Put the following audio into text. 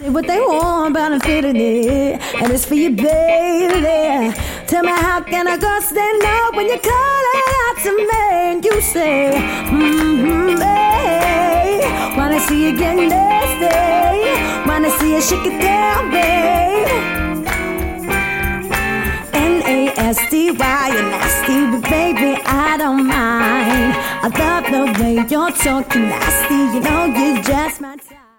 Say what they want, but I'm feeling it, and it's for you, baby. Tell me how can a girl stand up when you call out to me and you say, hey. Wanna see you get nasty, wanna see you shake it down, babe. Nasty, why you nasty, but baby, I don't mind. I love the way you're talking nasty, you know you just my type.